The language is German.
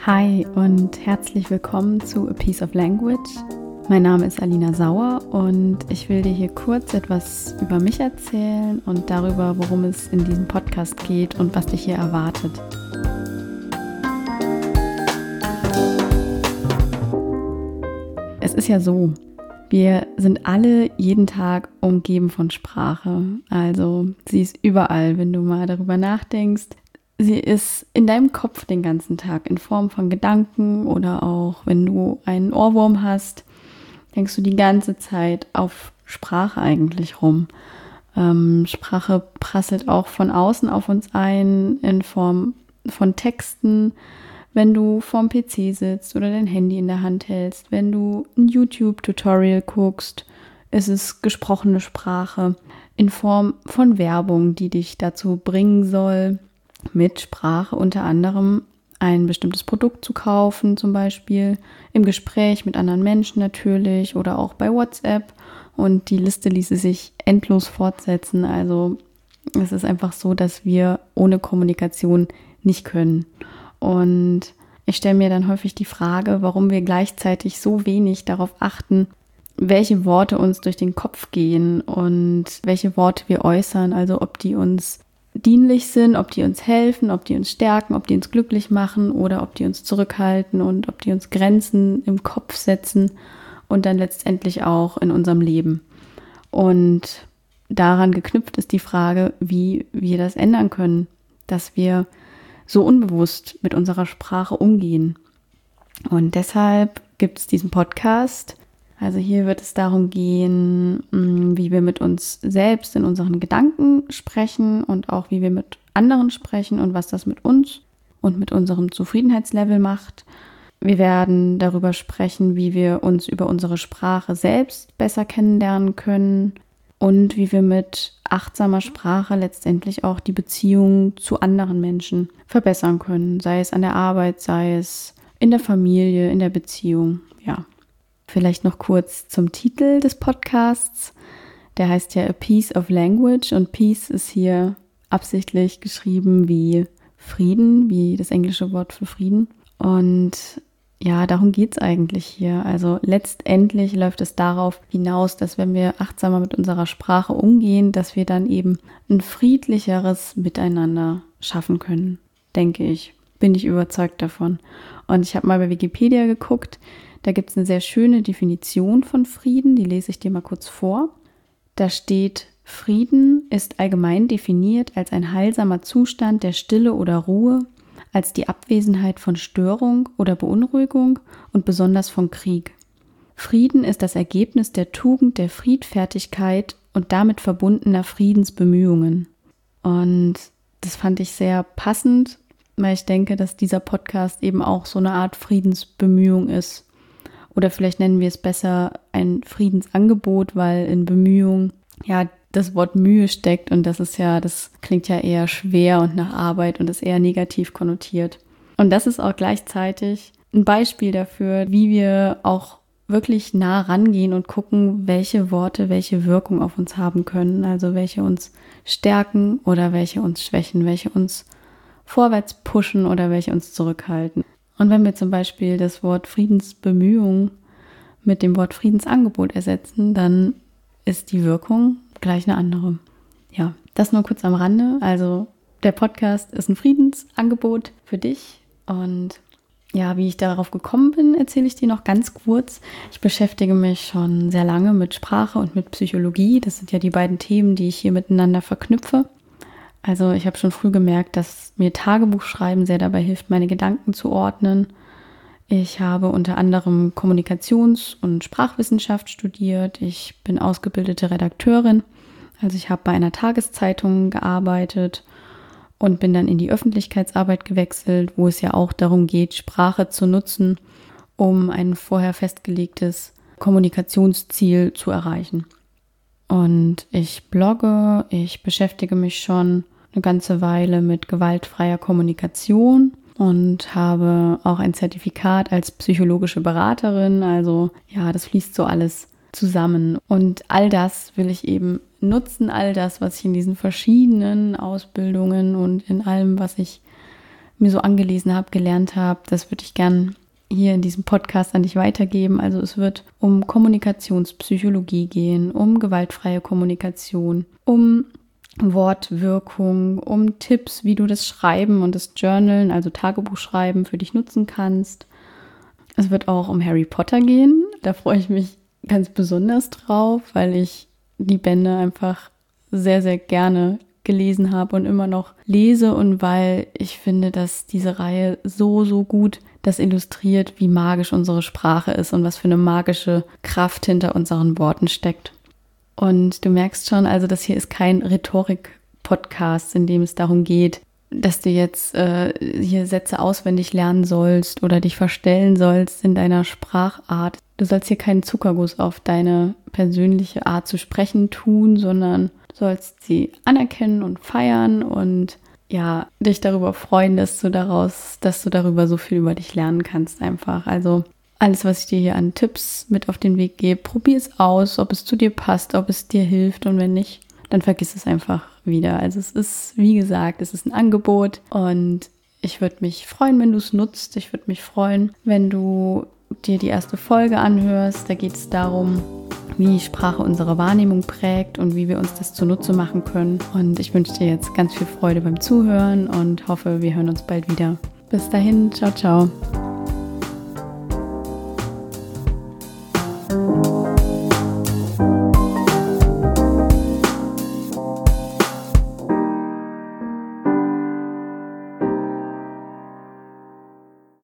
Hi und herzlich willkommen zu A Piece of Language. Mein Name ist Alina Sauer und ich will dir hier kurz etwas über mich erzählen und darüber, worum es in diesem Podcast geht und was dich hier erwartet. Es ist ja so, wir sind alle jeden Tag umgeben von Sprache. Also sie ist überall, wenn du mal darüber nachdenkst. Sie ist in deinem Kopf den ganzen Tag in Form von Gedanken oder auch wenn du einen Ohrwurm hast, denkst du die ganze Zeit auf Sprache eigentlich rum. Sprache prasselt auch von außen auf uns ein in Form von Texten, wenn du vorm PC sitzt oder dein Handy in der Hand hältst, wenn du ein YouTube-Tutorial guckst, ist es gesprochene Sprache in Form von Werbung, die dich dazu bringen soll, mit Sprache unter anderem ein bestimmtes Produkt zu kaufen, zum Beispiel im Gespräch mit anderen Menschen natürlich oder auch bei WhatsApp. Und die Liste ließe sich endlos fortsetzen. Also es ist einfach so, dass wir ohne Kommunikation nicht können. Und ich stelle mir dann häufig die Frage, warum wir gleichzeitig so wenig darauf achten, welche Worte uns durch den Kopf gehen und welche Worte wir äußern. Also ob die uns dienlich sind, ob die uns helfen, ob die uns stärken, ob die uns glücklich machen oder ob die uns zurückhalten und ob die uns Grenzen im Kopf setzen und dann letztendlich auch in unserem Leben. Und daran geknüpft ist die Frage, wie wir das ändern können, dass wir so unbewusst mit unserer Sprache umgehen. Und deshalb gibt es diesen Podcast. Also hier wird es darum gehen, wie wir mit uns selbst in unseren Gedanken sprechen und auch wie wir mit anderen sprechen und was das mit uns und mit unserem Zufriedenheitslevel macht. Wir werden darüber sprechen, wie wir uns über unsere Sprache selbst besser kennenlernen können und wie wir mit achtsamer Sprache letztendlich auch die Beziehung zu anderen Menschen verbessern können, sei es an der Arbeit, sei es in der Familie, in der Beziehung, ja. Vielleicht noch kurz zum Titel des Podcasts. Der heißt ja A Piece of Language und Peace ist hier absichtlich geschrieben wie Frieden, wie das englische Wort für Frieden. Und ja, darum geht es eigentlich hier. Also letztendlich läuft es darauf hinaus, dass wenn wir achtsamer mit unserer Sprache umgehen, dass wir dann eben ein friedlicheres Miteinander schaffen können, denke ich. Bin ich überzeugt davon. Und ich habe mal bei Wikipedia geguckt. Da gibt es eine sehr schöne Definition von Frieden, die lese ich dir mal kurz vor. Da steht, Frieden ist allgemein definiert als ein heilsamer Zustand der Stille oder Ruhe, als die Abwesenheit von Störung oder Beunruhigung und besonders von Krieg. Frieden ist das Ergebnis der Tugend der Friedfertigkeit und damit verbundener Friedensbemühungen. Und das fand ich sehr passend, weil ich denke, dass dieser Podcast eben auch so eine Art Friedensbemühung ist. Oder vielleicht nennen wir es besser ein Friedensangebot, weil in Bemühung ja das Wort Mühe steckt und das klingt ja eher schwer und nach Arbeit und ist eher negativ konnotiert. Und das ist auch gleichzeitig ein Beispiel dafür, wie wir auch wirklich nah rangehen und gucken, welche Worte welche Wirkung auf uns haben können. Also welche uns stärken oder welche uns schwächen, welche uns vorwärts pushen oder welche uns zurückhalten. Und wenn wir zum Beispiel das Wort Friedensbemühung mit dem Wort Friedensangebot ersetzen, dann ist die Wirkung gleich eine andere. Ja, das nur kurz am Rande. Also der Podcast ist ein Friedensangebot für dich. Und ja, wie ich darauf gekommen bin, erzähle ich dir noch ganz kurz. Ich beschäftige mich schon sehr lange mit Sprache und mit Psychologie. Das sind ja die beiden Themen, die ich hier miteinander verknüpfe. Also ich habe schon früh gemerkt, dass mir Tagebuchschreiben sehr dabei hilft, meine Gedanken zu ordnen. Ich habe unter anderem Kommunikations- und Sprachwissenschaft studiert. Ich bin ausgebildete Redakteurin. Also ich habe bei einer Tageszeitung gearbeitet und bin dann in die Öffentlichkeitsarbeit gewechselt, wo es ja auch darum geht, Sprache zu nutzen, um ein vorher festgelegtes Kommunikationsziel zu erreichen. Und ich blogge, ich beschäftige mich schon eine ganze Weile mit gewaltfreier Kommunikation und habe auch ein Zertifikat als psychologische Beraterin. Also ja, das fließt so alles zusammen. Und all das will ich eben nutzen, all das, was ich in diesen verschiedenen Ausbildungen und in allem, was ich mir so angelesen habe, gelernt habe, das würde ich gern hier in diesem Podcast an dich weitergeben. Also es wird um Kommunikationspsychologie gehen, um gewaltfreie Kommunikation, um Wortwirkung, um Tipps, wie du das Schreiben und das Journalen, also Tagebuchschreiben, für dich nutzen kannst. Es wird auch um Harry Potter gehen. Da freue ich mich ganz besonders drauf, weil ich die Bände einfach sehr, sehr gerne gelesen habe und immer noch lese und weil ich finde, dass diese Reihe so, so gut das illustriert, wie magisch unsere Sprache ist und was für eine magische Kraft hinter unseren Worten steckt. Und du merkst schon, also das hier ist kein Rhetorik-Podcast, in dem es darum geht, dass du jetzt hier Sätze auswendig lernen sollst oder dich verstellen sollst in deiner Sprachart. Du sollst hier keinen Zuckerguss auf deine persönliche Art zu sprechen tun, sondern sollst sie anerkennen und feiern und ja, dich darüber freuen, dass du darüber so viel über dich lernen kannst einfach. Also alles, was ich dir hier an Tipps mit auf den Weg gebe, probier es aus, ob es zu dir passt, ob es dir hilft und wenn nicht, dann vergiss es einfach wieder. Also es ist, wie gesagt, es ist ein Angebot und ich würde mich freuen, wenn du es nutzt. Ich würde mich freuen, wenn du dir die erste Folge anhörst. Da geht es darum, wie Sprache unsere Wahrnehmung prägt und wie wir uns das zunutze machen können. Und ich wünsche dir jetzt ganz viel Freude beim Zuhören und hoffe, wir hören uns bald wieder. Bis dahin, ciao, ciao.